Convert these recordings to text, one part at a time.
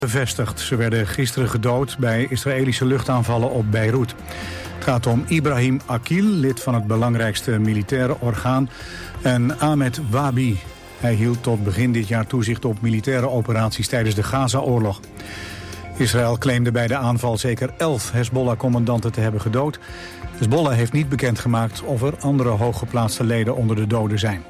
Bevestigd. Ze werden gisteren gedood bij Israëlische luchtaanvallen op Beirut. Het gaat om Ibrahim Akil, lid van het belangrijkste militaire orgaan, en Ahmed Wabi. Hij hield tot begin dit jaar toezicht op militaire operaties tijdens de Gaza-oorlog. Israël claimde bij de aanval zeker 11 Hezbollah-commandanten te hebben gedood. Hezbollah heeft niet bekendgemaakt of er andere hooggeplaatste leden onder de doden zijn.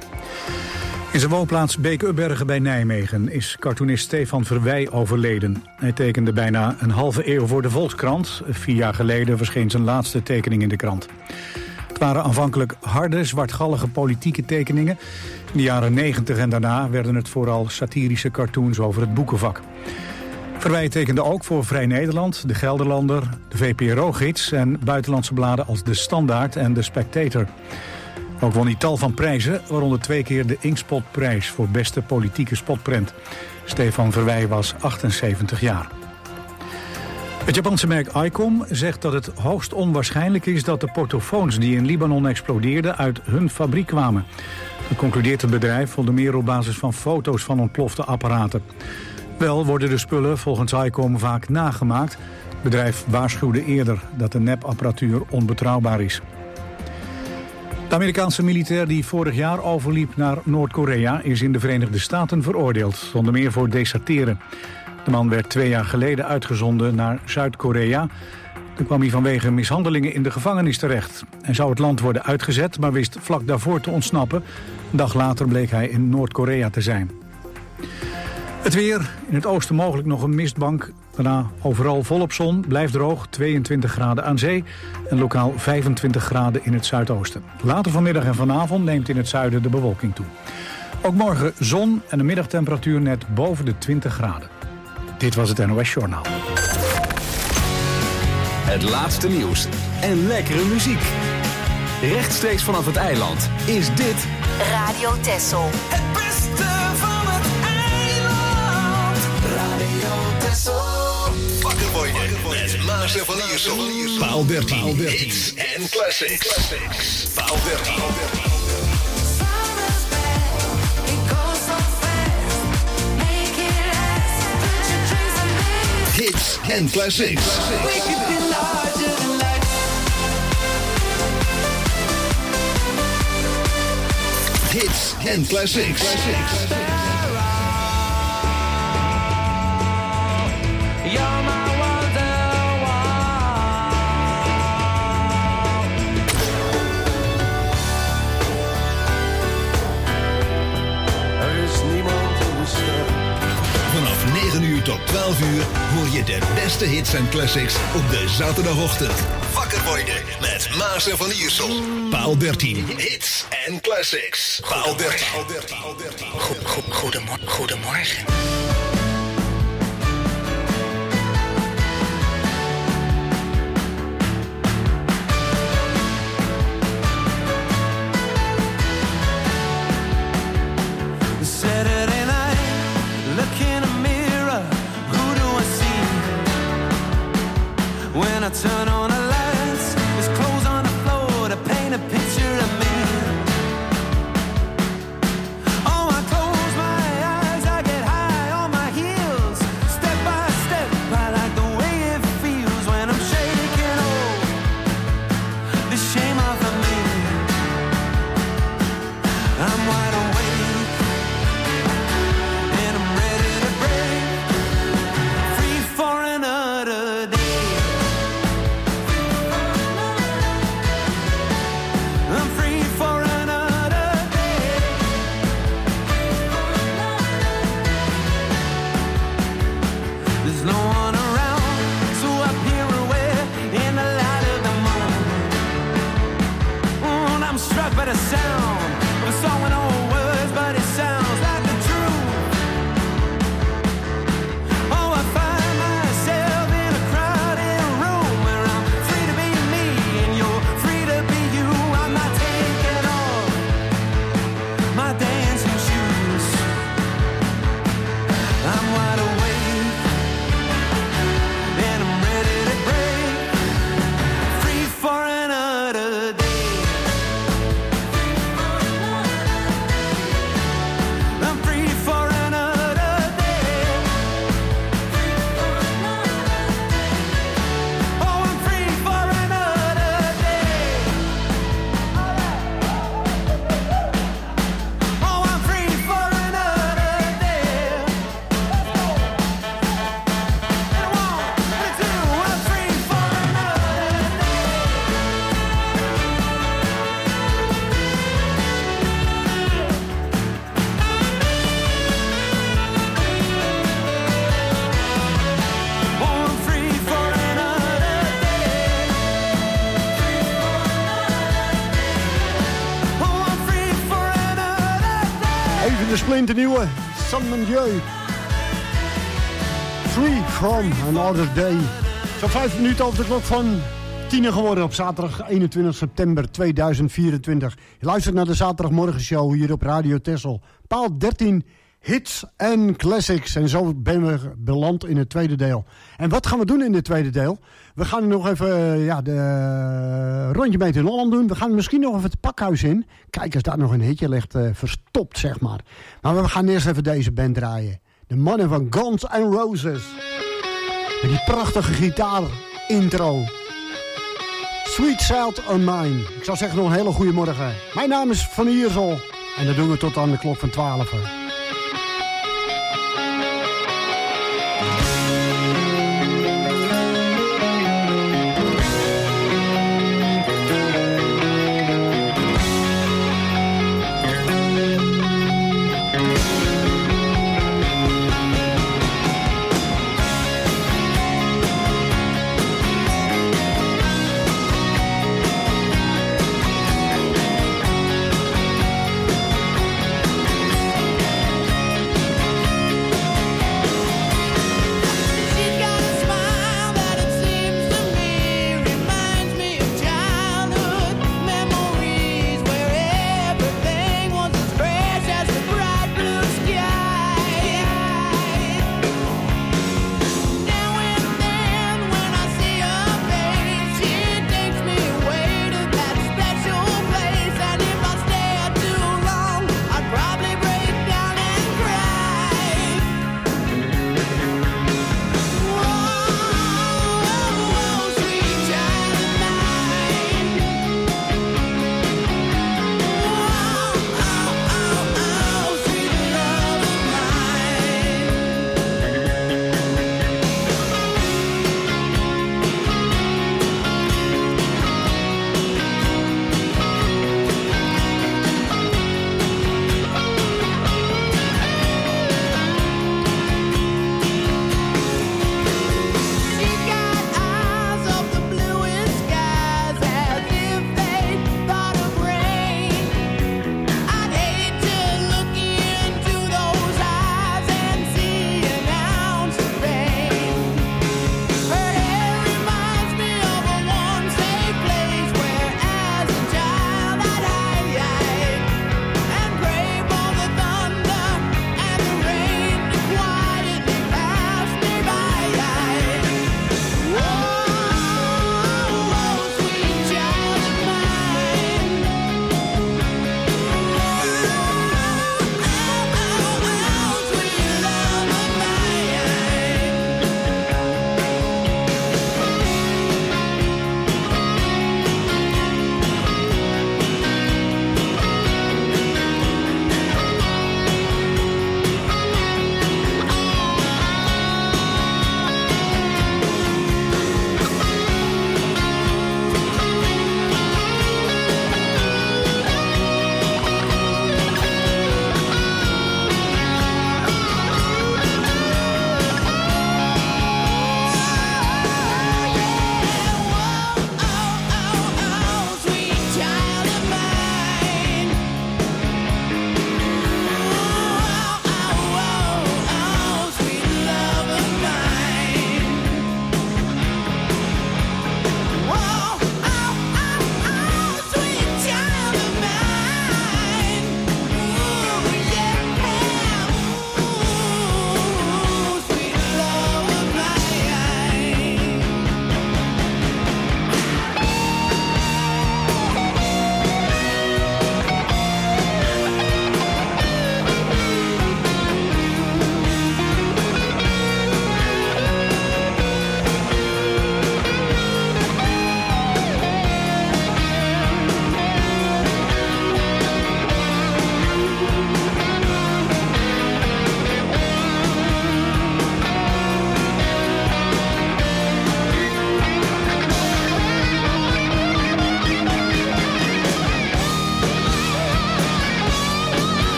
In zijn woonplaats Beek-Ubbergen bij Nijmegen is cartoonist Stefan Verwij overleden. Hij tekende bijna een halve eeuw voor de Volkskrant. 4 jaar geleden verscheen zijn laatste tekening in de krant. Het waren aanvankelijk harde, zwartgallige politieke tekeningen. In de jaren 90 en daarna werden het vooral satirische cartoons over het boekenvak. Verwij tekende ook voor Vrij Nederland, De Gelderlander, de VPRO-gids en buitenlandse bladen als De Standaard en De Spectator. Ook won hij tal van prijzen, waaronder 2 keer de Inkspotprijs voor beste politieke spotprent. Stefan Verwij was 78 jaar. Het Japanse merk ICOM zegt dat het hoogst onwaarschijnlijk is dat de portofoons die in Libanon explodeerden uit hun fabriek kwamen. Dat concludeert het bedrijf onder meer op basis van foto's van ontplofte apparaten. Wel worden de spullen volgens ICOM vaak nagemaakt. Het bedrijf waarschuwde eerder dat de nepapparatuur onbetrouwbaar is. De Amerikaanse militair die vorig jaar overliep naar Noord-Korea is in de Verenigde Staten veroordeeld, onder meer voor deserteren. De man werd 2 jaar geleden uitgezonden naar Zuid-Korea. Toen kwam hij vanwege mishandelingen in de gevangenis terecht. Hij zou het land worden uitgezet, maar wist vlak daarvoor te ontsnappen. Een dag later bleek hij in Noord-Korea te zijn. Het weer, in het oosten mogelijk nog een mistbank. Daarna overal volop zon, blijft droog, 22 graden aan zee en lokaal 25 graden in het zuidoosten. Later vanmiddag en vanavond neemt in het zuiden de bewolking toe. Ook morgen zon en een middagtemperatuur net boven de 20 graden. Dit was het NOS Journaal. Het laatste nieuws en lekkere muziek. Rechtstreeks vanaf het eiland is dit Radio Texel. Het beste van het eiland. Radio Texel. Wakker worden met Maas en Van Iersel. Paul Bertien. Hits en classics. Paul Bertien. Hits en classics. Hits en classics. You're my wonderwall. Er is niemand in de stad. Vanaf 9 uur tot 12 uur hoor je de beste hits en classics op de zaterdagochtend. Wakker worden met Maas en Van Iersel. Paul Bertien. Hits en classics. Paul Bertien. Goedemorgen. Saturday night, look in a mirror, who do I see? When I turn on the lights, there's clothes on the floor to paint a picture of me. Oh, I close my eyes, I get high on my heels. Step by step, I like the way it feels when I'm shaking off the shame off of me. I'm wide awake and I'm ready to break free for another day. I'm free for another day. There's no one around, so up here away in the light of the moon. And I'm struck by the sound of a song with no words, but it sounds like the truth. Oh, I find myself in a crowded room where I'm free to be me and you're free to be you. I'm not taking off my dancing shoes. I'm wide awake splinternieuwe San Dieu. Free from Another Day. Zo'n 5 minuten over de klok van 10 geworden op zaterdag 21 september 2024. Je luistert naar de zaterdagmorgenshow hier op Radio Texel. Paal 13 hits en classics. En zo ben we beland in het tweede deel. En wat gaan we doen in dit tweede deel? We gaan nog even de rondje mee in Holland doen. We gaan misschien nog even het pakhuis in. Kijk, als daar nog een hitje ligt verstopt, zeg maar. Maar we gaan eerst even deze band draaien. De mannen van Guns N' Roses. Met die prachtige gitaar intro. Sweet Child of Mine. Ik zou zeggen nog een hele goede morgen. Mijn naam is Van Iersel. En dat doen we tot aan de klok van 12.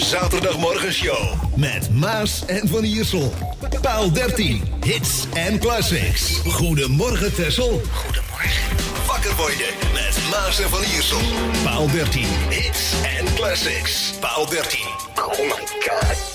zaterdagmorgenshow met Maas en Van Iersel. Paal 13, hits en classics. Goedemorgen Texel. Goedemorgen. Wakker worden met Maas en Van Iersel. Paal 13, hits en classics. Paal 13. Oh my god.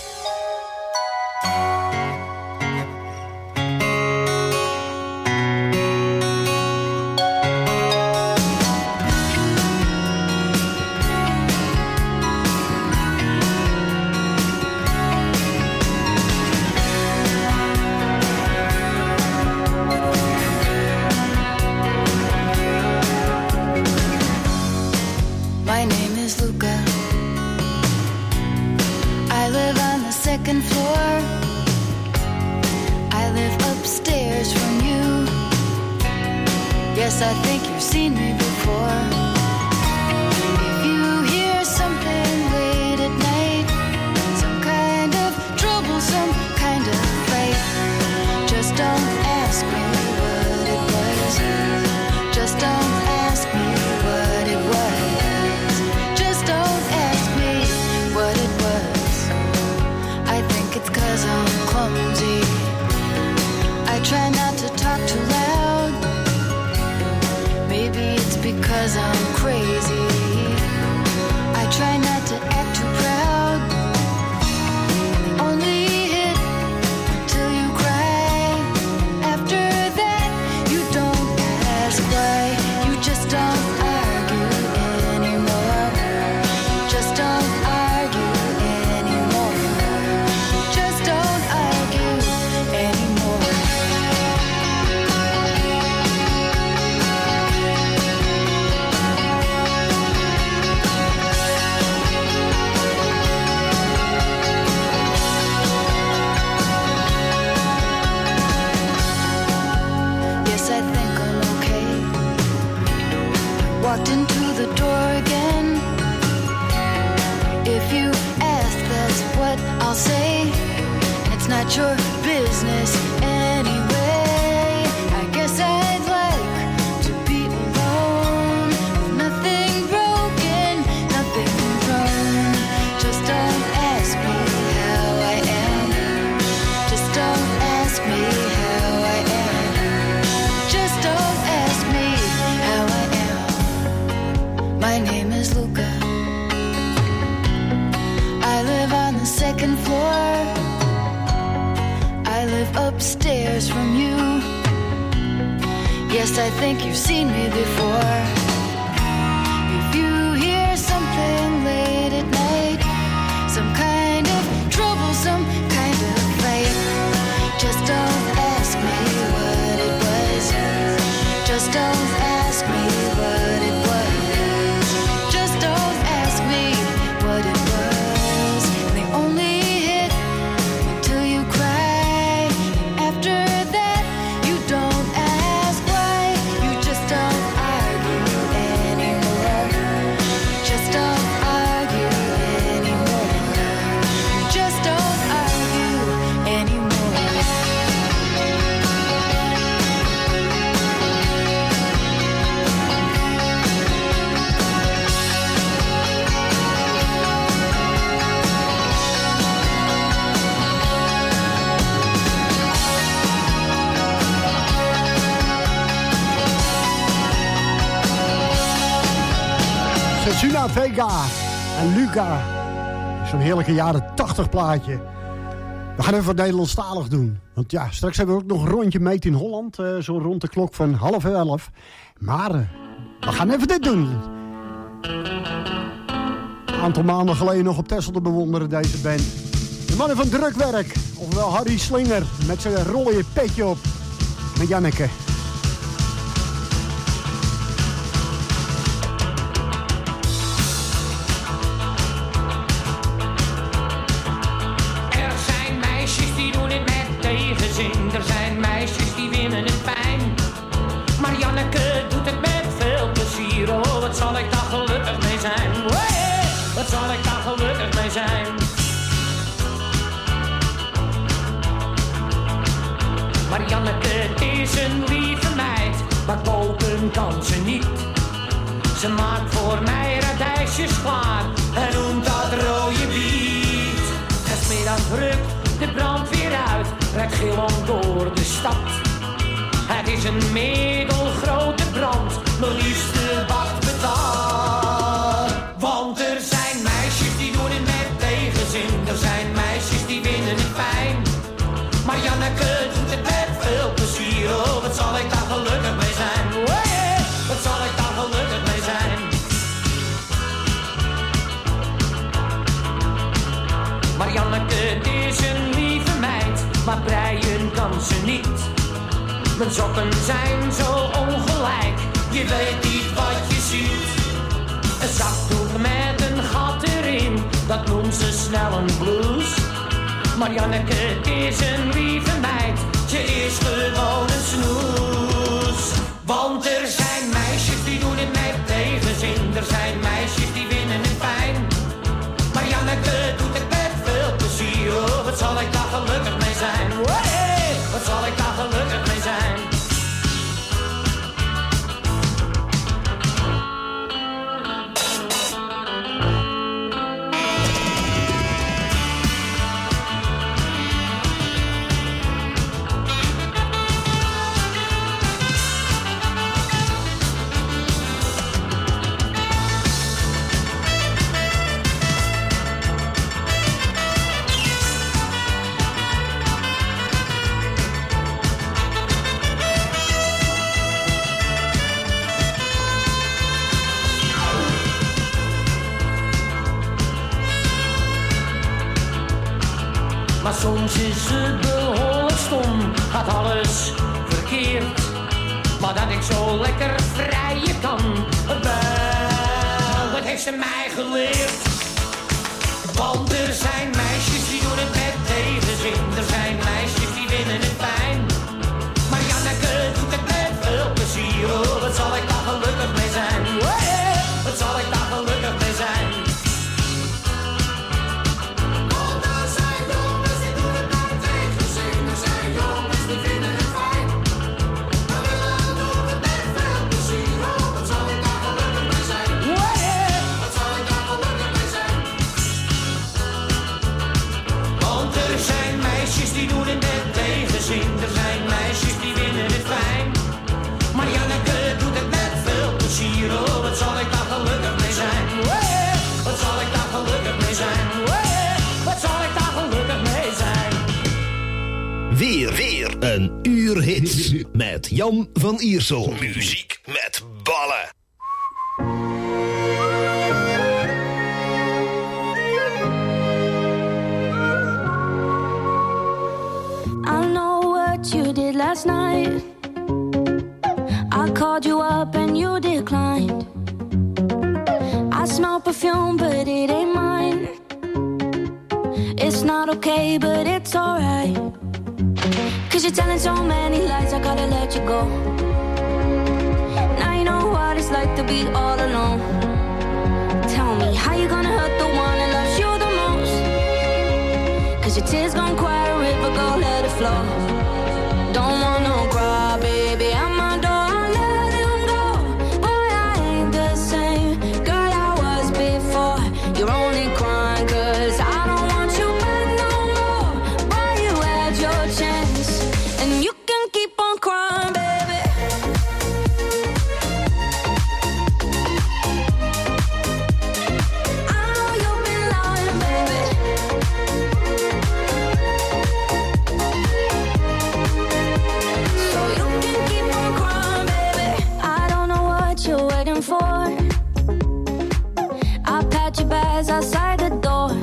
Second floor. I live upstairs from you. Yes, I think you've seen me before. If you hear something late at night, some kind of trouble, some kind of fight, just don't ask me what it was. Just don't ask me what it was. Just don't ask me what it was. I think it's 'cause I'm clumsy. I try not to talk too loud. Maybe it's because I'm crazy. I try not to act too proud. Only hit till you cry. After that, you don't ask why. You just don't argue anymore. Just don't argue anymore. Just don't argue anymore. Yes, I think I'm okay. Walked into the door again. If you ask, that's what I'll say. It's not your business anyway. I guess I'd like to be alone with nothing broken, nothing wrong. Just don't ask me how I am. Just don't ask me how I am. Just don't ask me how I am. My name is Luca. I live on the second floor. I live upstairs from you. Yes, I think you've seen me before. If you hear something late at night, some kind of trouble, some kind of fight, just don't ask me what it was. Just don't ask me what it was. Just don't ask me what it was. They only hit until you cry. After that, you don't ask why. You just don't argue anymore. Just don't argue anymore. Just don't argue anymore. Setsuna Vega en Luca. Zo'n heerlijke jaren 80 plaatje. We gaan even wat Nederlandstalig doen. Want ja, straks hebben we ook nog een rondje Meet in Holland. Zo rond de klok van 10:30. Maar we gaan even dit doen. Een aantal maanden geleden nog op Texel te bewonderen, deze band. De mannen van Drukwerk. Ofwel Harry Slinger met zijn rode petje op. Met Janneke. Er zijn meisjes die winnen het pijn. Maar Janneke doet het met veel plezier. Oh, wat zal ik daar gelukkig mee zijn. Hey, wat zal ik daar gelukkig mee zijn. Maar Janneke is een lieve meid, maar koken kan ze niet. Ze maakt voor mij radijsjes klaar en noemt dat rode bier. rukt de brandweer uit, rijdt gillend door de stad. Het is een middelgrote brand, mijn liefste wacht betaald. Want er zijn meisjes die doen het met tegenzin, er zijn meisjes die winnen het fijn. Maar Janneke doet het met veel plezier, oh wat zal ik daar gelukkig mee zijn. Hey, wat zal ik daar gelukkig mee zijn. Maar Janneke is een lieve meid, maar breien kan ze niet. Mijn sokken zijn zo ongelijk, je weet niet wat je ziet. Een zakdoek met een gat erin, dat noemt ze snel een blouse. Maar Janneke is een lieve meid, ze is gewoon een snoes. Want er zijn meisjes die doen het met tegenzin, er zijn meisjes die winnen het fijn. Maar Janneke doet het met veel plezier, oh wat zal ik daar gelukkig mee zijn. Hey, wat zal ik daar gelukkig mee zijn. Maar soms is het behoorlijk stom, gaat alles verkeerd. Maar dat ik zo lekker vrijen kan, wel, dat heeft ze mij geleerd. Want er zijn meisjes die doen het met tegenzin, er zijn meisjes die winnen het fijn. Maar Janneke doet het met veel plezier, oh wat zal ik daar gelukkig mee zijn. Hey, wat zal ik daar gelukkig mee zijn. Die doen het met tegenzin, er zijn meisjes die winnen het fijn. Maar Janneke doet het met veel plezier, oh wat zal ik daar gelukkig mee zijn. Hey, wat zal ik daar gelukkig mee zijn. Hey, wat zal ik daar gelukkig mee zijn. Weer een uur hits met Jan van Iersel. Muziek met ballen. You did last night. I called you up and you declined. I smell perfume but it ain't mine. It's not okay but it's alright. 'Cause you're telling so many lies, I gotta let you go. Now you know what it's like to be all alone. Tell me how you gonna hurt the one that loves you the most. 'Cause your tears gon' quiet a river, go let it flow. Don't want no cry, baby, I'm my door, I'll let him go. Boy, I ain't the same girl I was before. You're only crying 'cause I don't want you back no more. Boy, you had your chance, and you can keep on crying, baby. I know you've been lying, baby. For I pat your bags outside the door.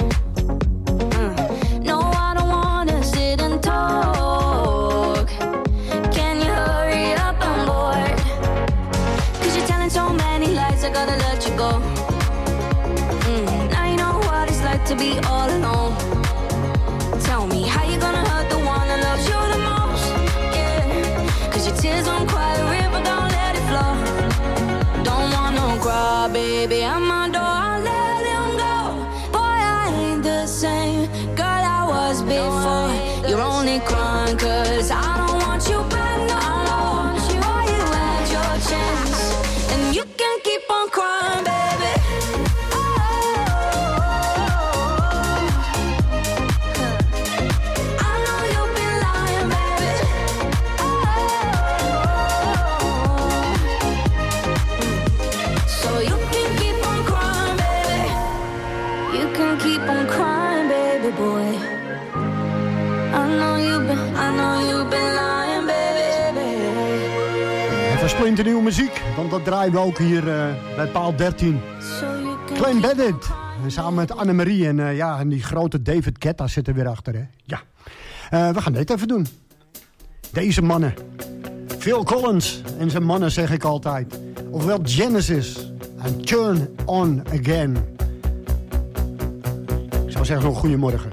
No, I don't wanna sit and talk. Can you hurry up? I'm bored. 'Cause you're telling so many lies, I gotta let you go. Now you know what it's like to be all alone. Tell me how you gonna hurt the one that loves you the most. Yeah, 'cause your tears won't quiet a river, don't let it flow. Don't want no cry, baby, I'm my door, I'll let him go. Boy, I ain't the same girl I was before. You're only crying 'cause I don't want you back no more. Boy, you had your chance, and you can keep on crying, baby. splinternieuwe muziek, want dat draaien we ook hier bij paal 13. Clean Bandit, samen met Annemarie en die grote David Guetta zit er weer achter. Hè? Ja, we gaan dit even doen. Deze mannen, Phil Collins en zijn mannen zeg ik altijd. Ofwel Genesis en Turn On Again. Ik zou zeggen nog goedemorgen.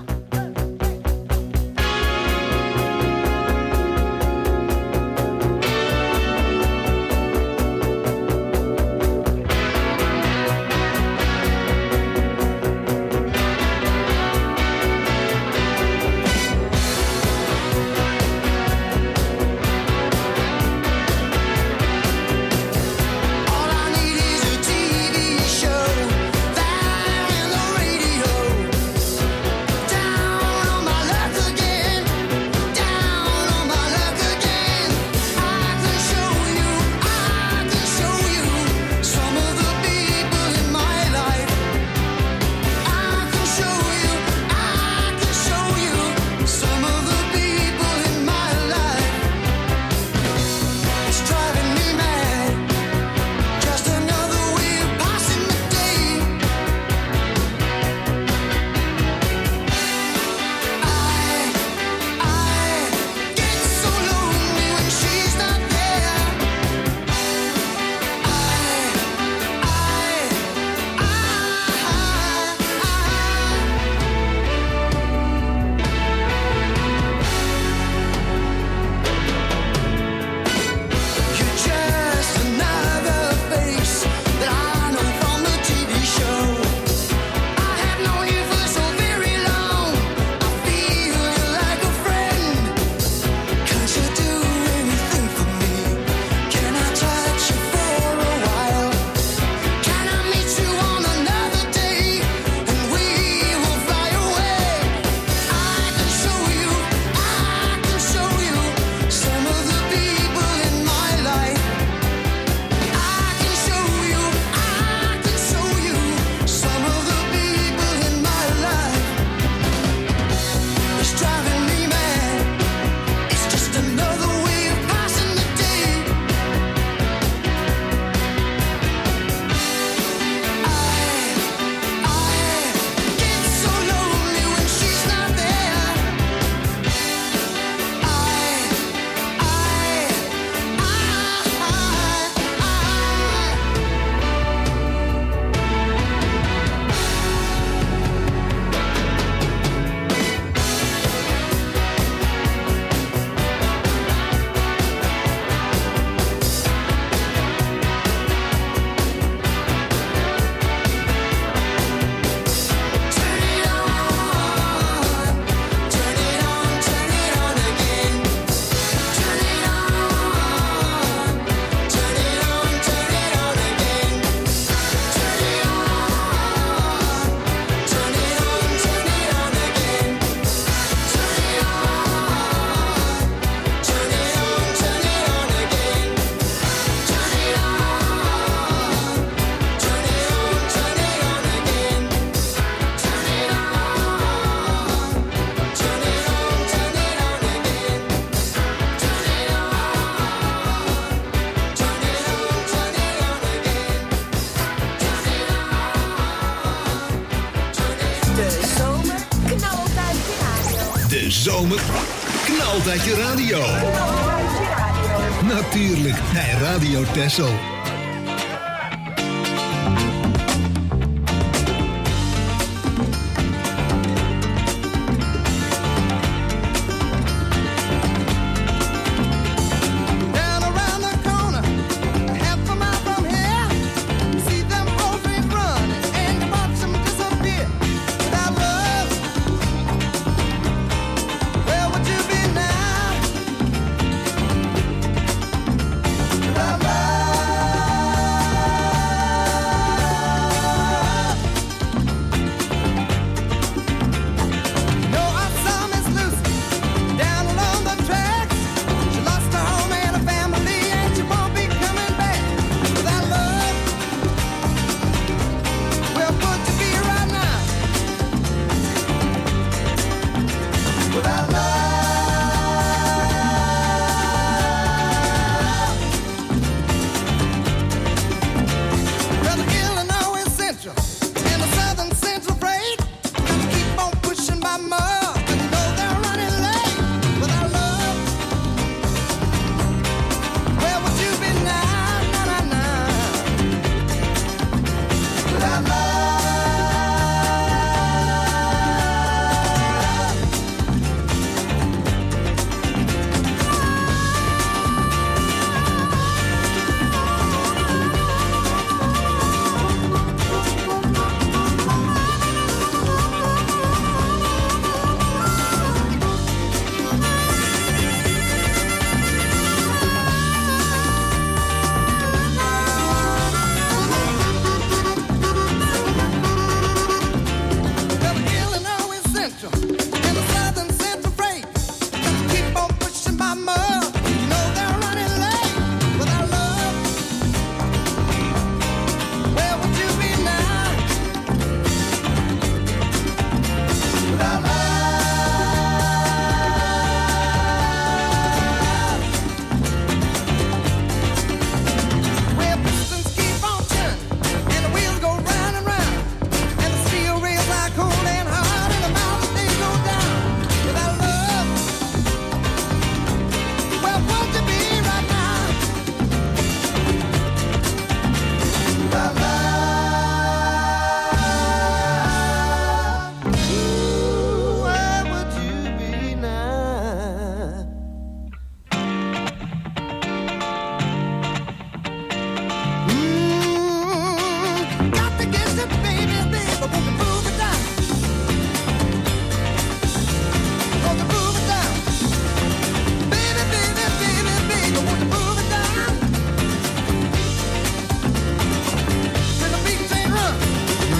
De zomer knalt uit je radio. Natuurlijk, bij Radio Texel. Bye.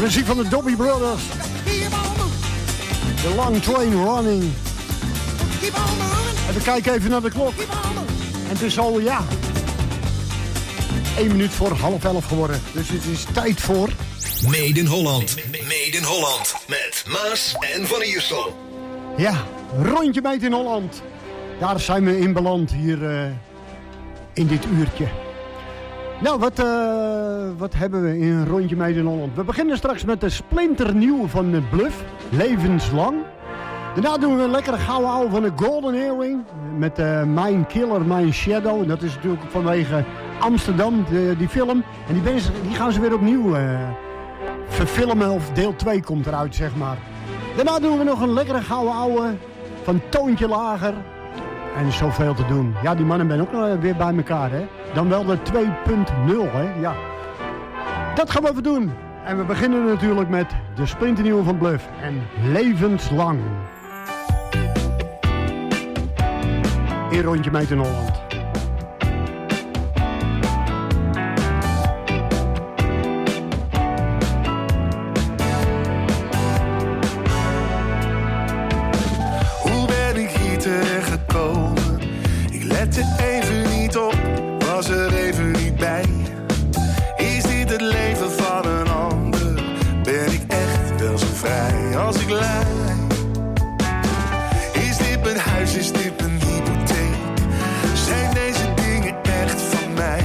muziek van de Doobie Brothers. The Long Train Running. En we kijken even naar de klok. En het is al, 1 minuut voor 10:30 geworden. Dus het is tijd voor... Made in Holland. Made in Holland. Met Maas en Van Iersel. Ja, rondje Made in Holland. Daar zijn we in beland hier in dit uurtje. Nou, wat hebben we in een rondje Made in Holland? We beginnen straks met de splinternieuw van de Bluff. Levenslang. Daarna doen we een lekkere gouden ouwe van de Golden Earring. Met Mijn Killer, Mijn Shadow. En dat is natuurlijk vanwege Amsterdam, die film. En die gaan ze weer opnieuw verfilmen. Of deel 2 komt eruit, zeg maar. Daarna doen we nog een lekkere gouden ouwe van Toontje Lager. En zoveel te doen. Ja, die mannen zijn ook nog weer bij elkaar, hè. Dan wel de 2.0, hè. Ja. Dat gaan we even doen. En we beginnen natuurlijk met de splinternieuwe van Bluff. En Levenslang. In rondje Made in Holland. Hoe ben ik hier terecht gekomen? Ik lette even niet op, was er even niet bij. Is dit het leven van een ander? Ben ik echt wel zo vrij als ik lijk? Is dit mijn huis, is dit mijn hypotheek? Zijn deze dingen echt van mij?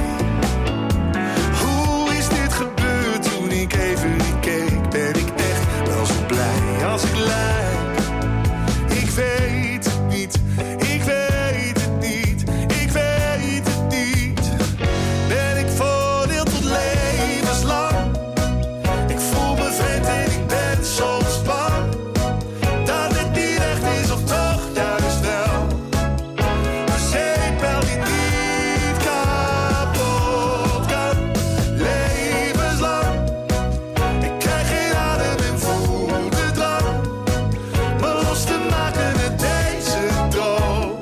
Hoe is dit gebeurd toen ik even niet keek? Ben ik echt wel zo blij als ik lijk? Ik weet het niet, ik weet het niet, ik weet het niet. Ben ik veroordeeld tot levenslang? Ik voel me vreemd en ik ben soms bang dat het niet echt is of toch juist wel. Een zeepbel die niet kapot kan, levenslang. Ik krijg geen adem en voel de drang me los te maken uit deze droom.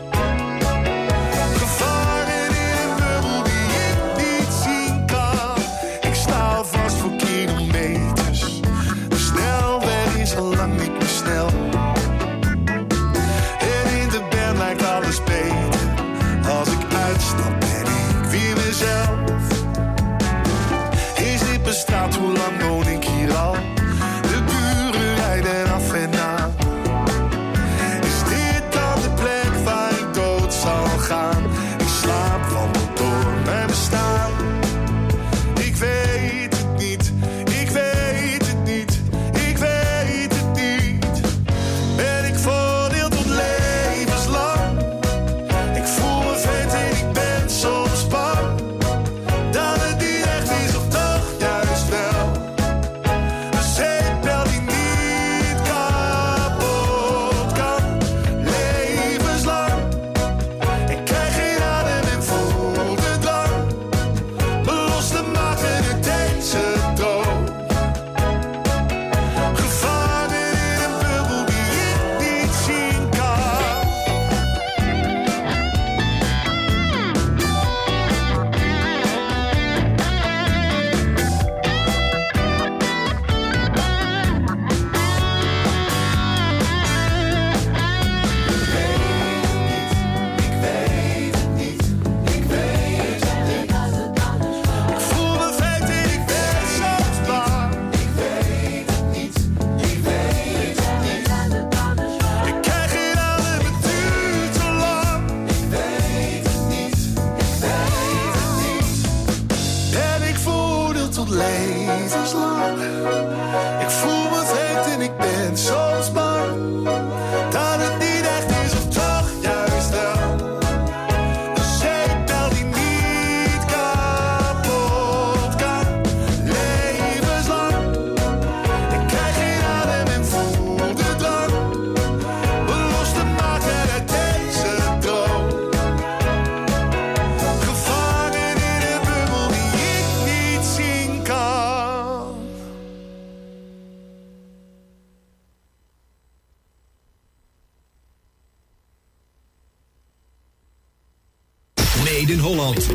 Gevangen in een bubbel die ik niet zien kan. Ik sta al vast voor kilometers. De snelweg is al lang niet meer snel. En in de band lijkt alles beter. Als ik uitstap ben ik weer mezelf. Is dit mijn straat, hoe lang woon ik hier al? De buren rijden af en aan. Is dit dan de plek waar ik dood zal gaan? Ik slaap wandel door mijn bestaan. Ik weet het niet, ik weet het niet, ik weet het niet. Ben ik veroordeeld tot levenslang? Ik voel me vreemd en ik ben soms bang dat het niet echt is of toch juist wel. Een zeepbel die niet kapot kan, levenslang. Ik krijg geen adem en voel de drang me los te maken uit deze droom. Gevangen in een bubbel die ik niet zien kan. Ik weet het niet, ik weet het niet. Ik voel me vreemd en ik ben soms bang. Ik weet het niet, ik weet het niet. Ik krijg geen adem, het duurt te lang. Ik weet het niet, ik weet het niet. Ben ik veroordeeld tot levenslang? Ik voel me vreemd en ik ben soms bang dat het niet echt is of toch juist wel. Een zeepbel die niet kapot kan, levenslang. Ik krijg geen adem en voel de drang me los te maken uit deze droom. Gevangen in een bubbel die ik niet zien kan. Made in Holland.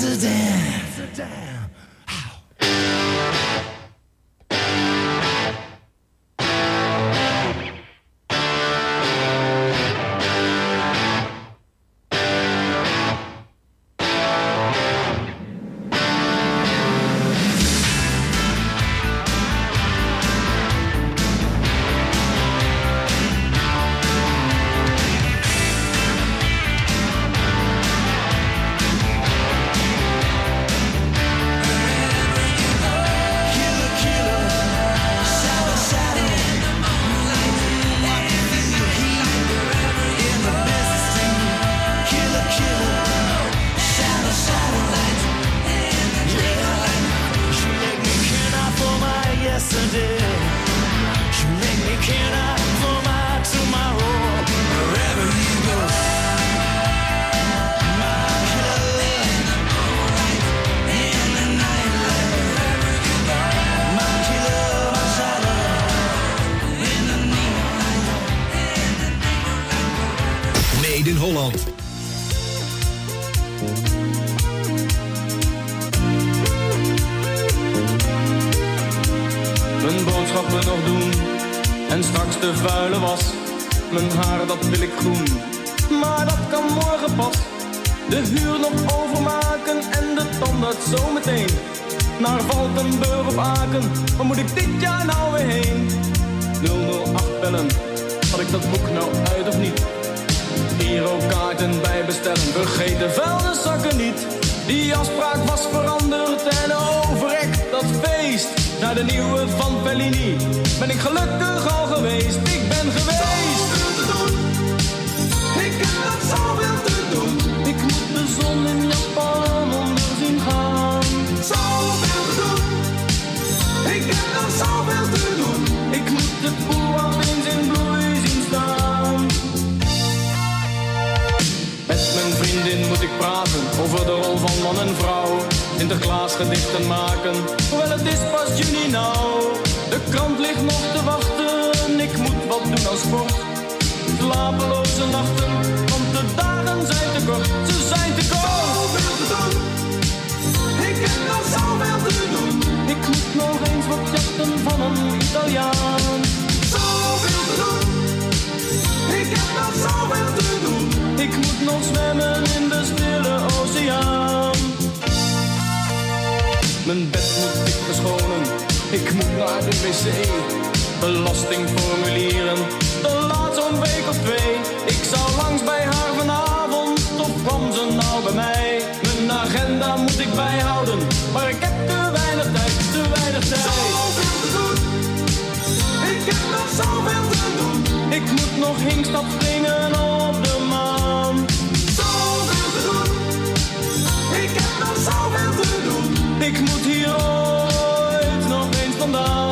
Amsterdam. In Holland. Mijn boodschappen nog doen en straks de vuile was. Mijn haar dat wil ik groen, maar dat kan morgen pas. De huur nog overmaken en de tandarts zometeen. Naar Valkenburg op Aken, waar moet ik dit jaar nou weer heen? 008 bellen, had ik dat boek nou uit of niet? Girokaarten bij bestellen, vergeet de vuilniszakken niet. Die afspraak was veranderd en overrekt dat feest. Naar de nieuwe van Bellini ben ik gelukkig al geweest. Ik ben geweest. Zoveel te doen, ik heb nog zoveel te doen. Ik moet de zon in Japan onder zien gaan. Zoveel te doen, ik heb nog zoveel te doen. Ik moet het boer eens in bloei zien staan. Met mijn vriendin moet ik praten over de rol van man en vrouw. Sinterklaas gedichten maken, hoewel het is pas juni nou. De krant ligt nog te wachten, ik moet wat doen aan sport. Slapeloze nachten, want de dagen zijn te kort, ze zijn te kort. Zoveel te doen, ik heb nog zoveel te doen. Ik moet nog eens wat jatten van een Italiaan. Zoveel te doen, ik heb nog zoveel te doen. Ik moet nog zwemmen in de stille oceaan. Mijn bed moet ik verschonen, ik moet naar de wc. Belastingformulieren, de laat zo'n week of 2. Ik zou langs bij haar vanavond, of kwam ze nou bij mij? Mijn agenda moet ik bijhouden, maar ik heb te weinig tijd, te weinig tijd. Zoveel te doen, ik heb nog zoveel te doen. Ik moet nog hinkstap springen op de maan. Zoveel te doen, ik heb nog zoveel te doen. Ik moet hier ooit nog eens vandaan.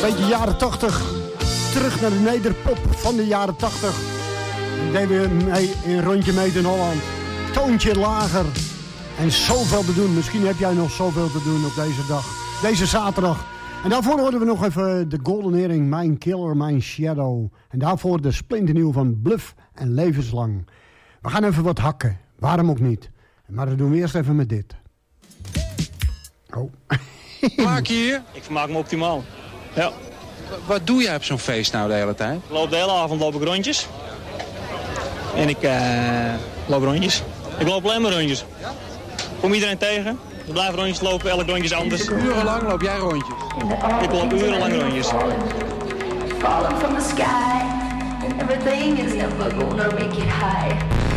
beetje jaren 80. Terug naar de nederpop van de jaren 80. Dan deden we mee een rondje mee in Holland. Toontje lager. En zoveel te doen. Misschien heb jij nog zoveel te doen op deze dag. Deze zaterdag. En daarvoor hoorden we nog even de Golden Earring, Mijn Killer, Mijn Shadow. En daarvoor de splinternieuw van Bluff en Levenslang. We gaan even wat hakken. Waarom ook niet. Maar dat doen we eerst even met dit. Oh. Maak je hier? Ik vermaak me optimaal. Ja. Wat doe jij op zo'n feest nou de hele tijd? Ik loop de hele avond loop ik rondjes. En ik loop rondjes. Ik loop alleen maar rondjes. Kom iedereen tegen. Ik blijf rondjes lopen, elk rondje is anders. Urenlang loop jij rondjes? Ik loop urenlang rondjes. Falling from the sky, and everything is never gonna make it high.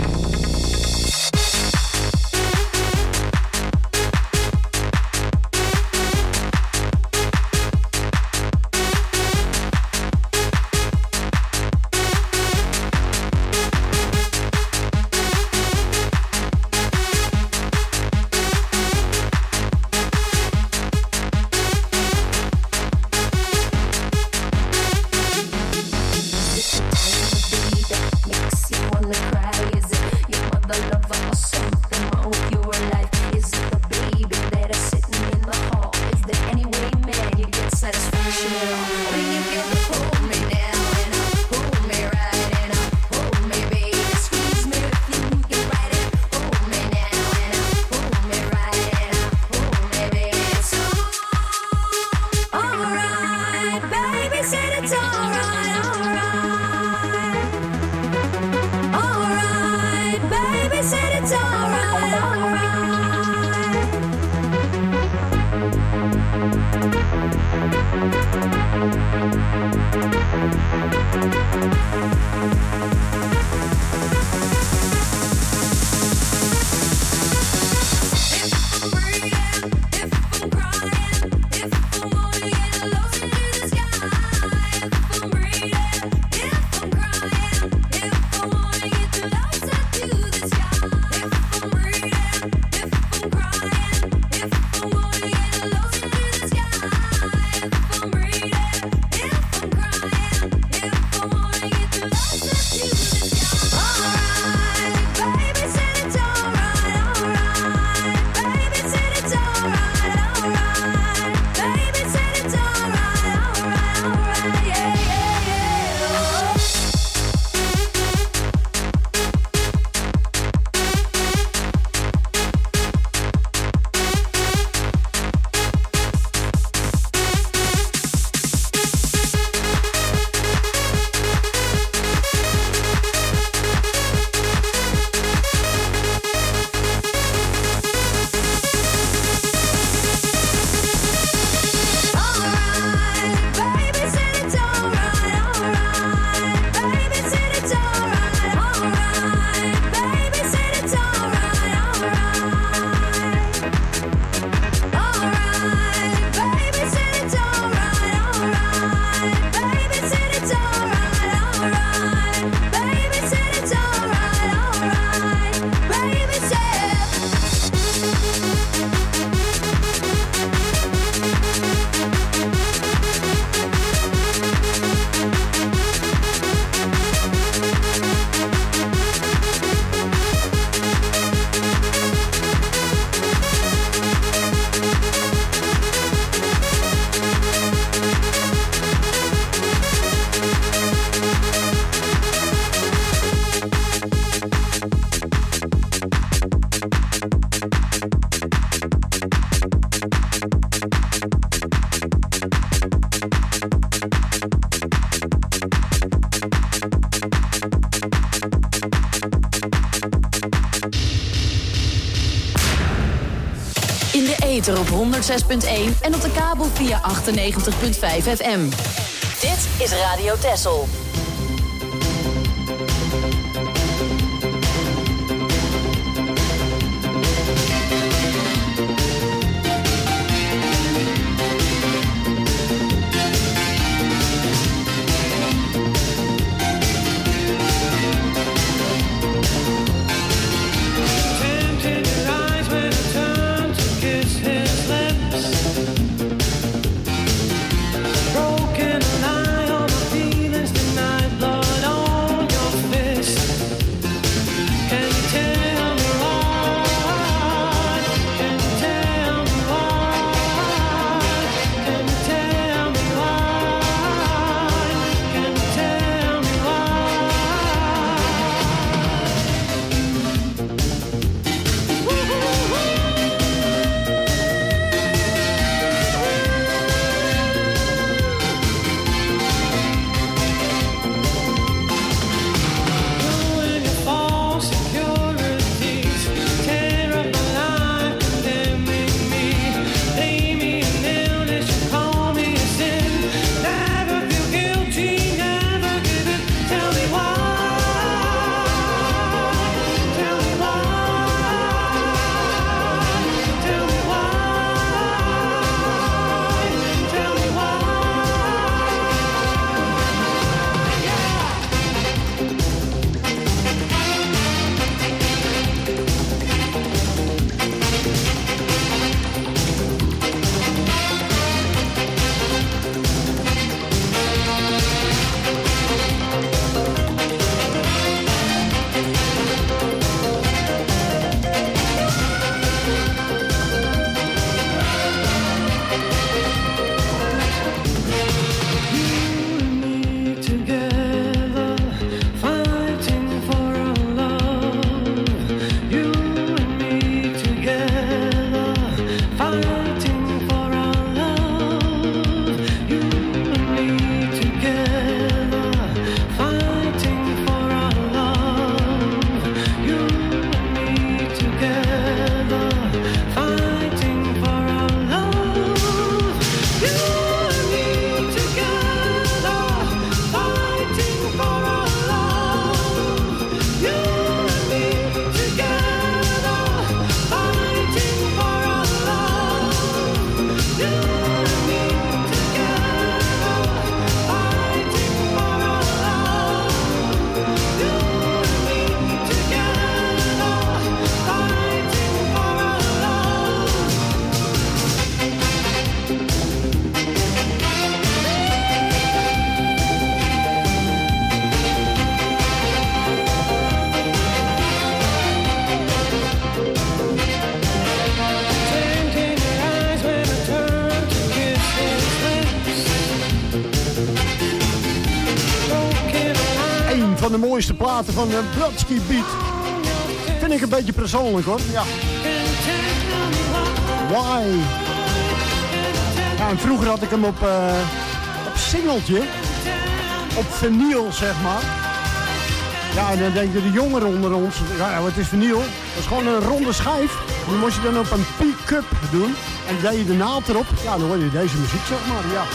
ether op 106.1 en op de kabel via 98.5 FM. Dit is Radio Texel. Broken van de mooiste platen van Brodsky Beat. Vind ik een beetje persoonlijk hoor. Ja. Why? Ja, en vroeger had ik hem op singeltje. Op vinyl, zeg maar. Ja, en dan denken de jongeren onder ons, ja, wat is vinyl? Dat is gewoon een ronde schijf. Die moest je dan op een pick-up doen. En deed je de naald erop. Ja, dan hoor je deze muziek, zeg maar. Ja.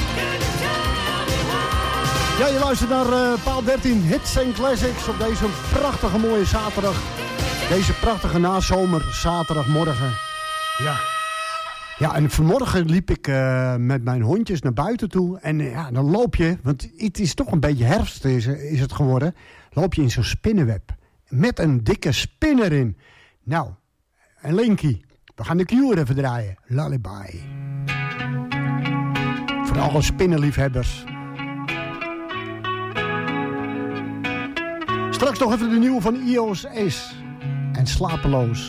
Ja, je luistert naar Paal 13 Hits and Classics op deze prachtige mooie zaterdag. Deze prachtige nazomer zaterdagmorgen. Ja. Ja, en vanmorgen liep ik met mijn hondjes naar buiten toe. En ja, dan loop je, want het is toch een beetje herfst is het geworden. Loop je in zo'n spinnenweb. Met een dikke spin erin. Nou, en Linky, we gaan de Cure even draaien. Lullaby. Voor alle spinnenliefhebbers. Straks nog even de nieuwe van Eos Ace. En Slapeloos.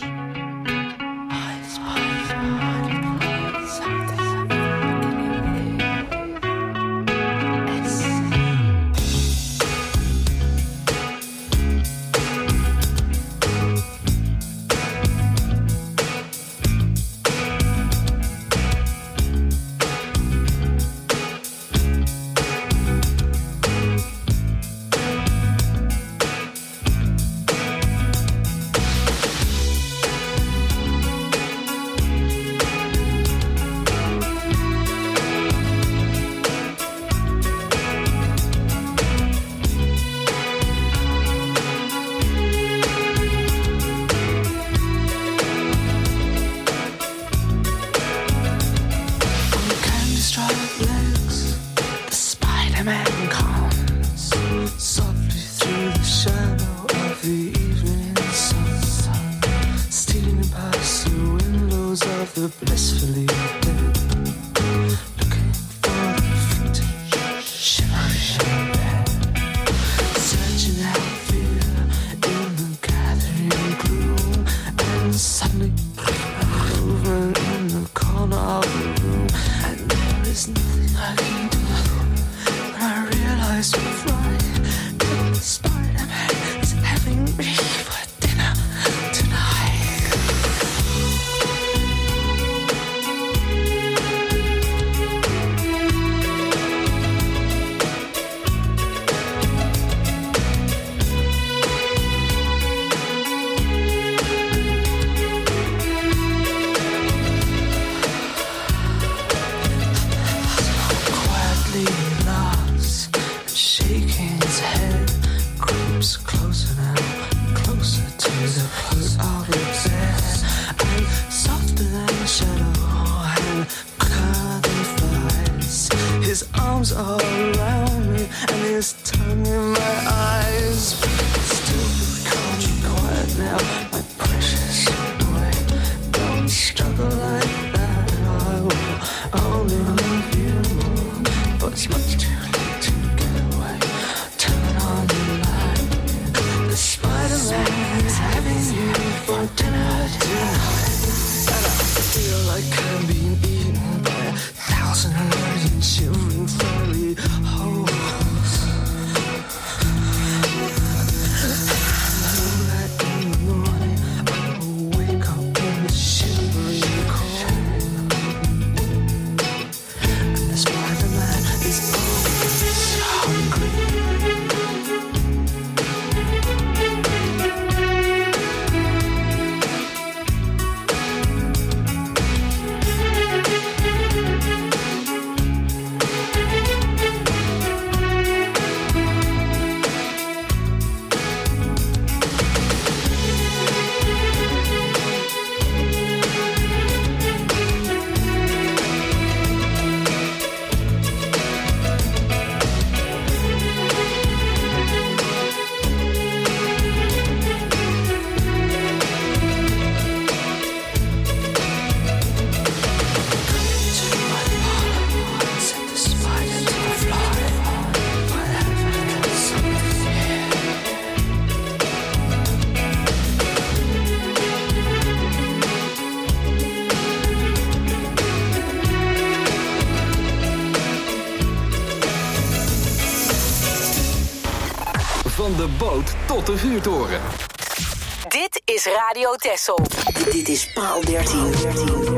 Van de boot tot de vuurtoren. Dit is Radio Texel. Dit is Paal 13.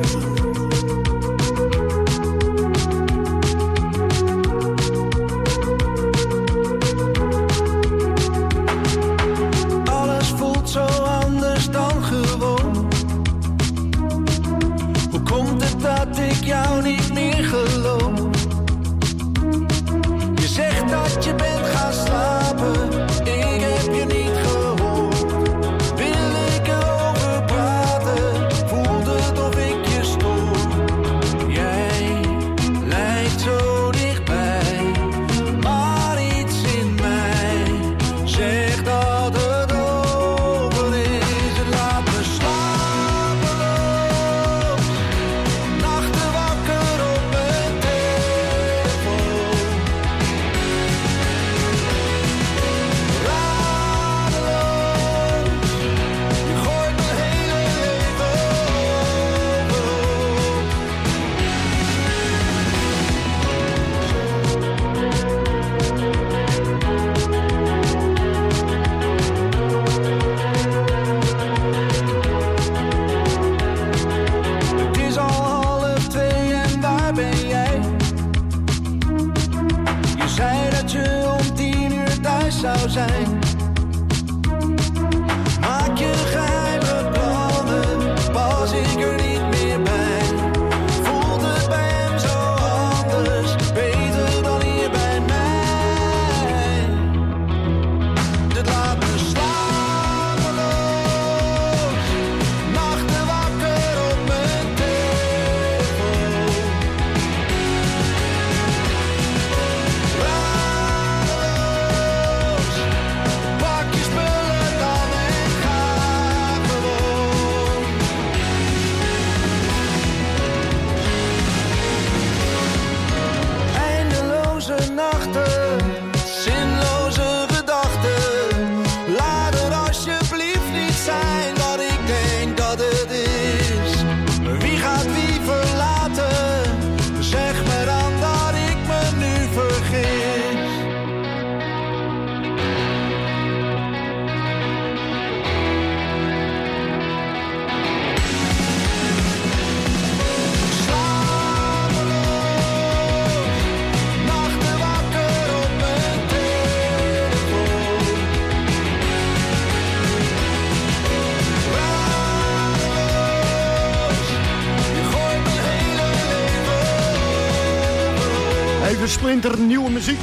Alles voelt zo anders dan gewoon. Hoe komt het dat ik jou niet meer geloof? Je zegt dat je bent gaan slapen, ik heb je niet gehoord. Wil ik erover praten, voelt het of ik je stoor. Jij lijkt zo dichtbij, maar iets in mij zegt dat het over is. Het laat me slapeloos, nachten wakker op mijn telefoon. Radeloos, je gooit mijn hele leven overhoop. Het is al 1:30 en waar ben jij? Je zei dat je om 10:00 thuis zou zijn. Maak je geheime plannen, pas ik er niet meer bij. Voelt het bij hem zo anders, beter dan hier bij mij. Dit laat me slapeloos, nachten wakker op mijn telefoon. Radeloos, pak je spullen dan en ga gewoon. Eindeloze nachten, zinloze gedachten. Laat het alsjeblieft niet zijn wat ik denk dat het is. Wie gaat wie verlaten? Zeg me dan dat ik me nu vergis. Slapeloos, nachten wakker op mijn telefoon. Radeloos, je gooit mijn hele leven overhoop. Even splinternieuwe muziek.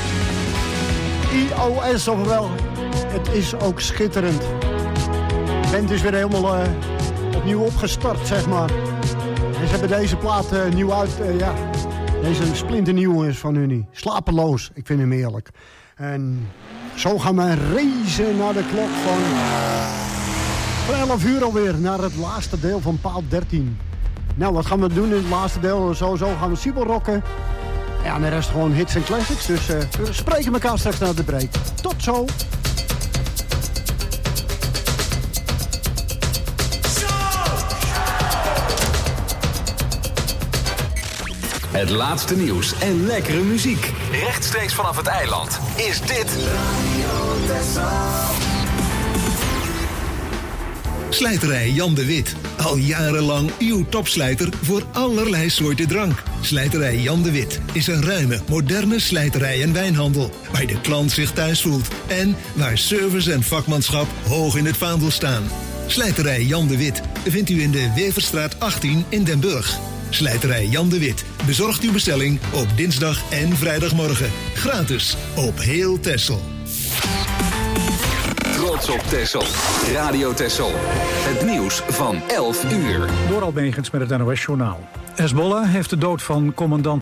IOS, ofwel, het is ook schitterend. De band is weer helemaal opnieuw opgestart, zeg maar. En ze hebben deze plaat nieuw uit, ja. Deze splinternieuw is van hun. Slapeloos, ik vind hem heerlijk. En zo gaan we racen naar de klok van 11 uur alweer. Naar het laatste deel van Paal 13. Nou, wat gaan we doen in het laatste deel? Sowieso gaan we Siebel rocken. Ja, en de rest gewoon hits en classics. Dus we spreken elkaar straks na de break. Tot zo! Het laatste nieuws en lekkere muziek. Rechtstreeks vanaf het eiland is dit... Slijterij Jan de Wit. Al jarenlang uw topslijter voor allerlei soorten drank. Slijterij Jan de Wit is een ruime, moderne slijterij en wijnhandel. Waar de klant zich thuis voelt. En waar service en vakmanschap hoog in het vaandel staan. Slijterij Jan de Wit vindt u in de Weverstraat 18 in Den Burg. Slijterij Jan de Wit bezorgt uw bestelling op dinsdag en vrijdagmorgen. Gratis op heel Texel. Trots op Texel. Radio Texel. Het nieuws van 11 uur. Door Almegens met het NOS-journaal. Hezbollah heeft de dood van commandant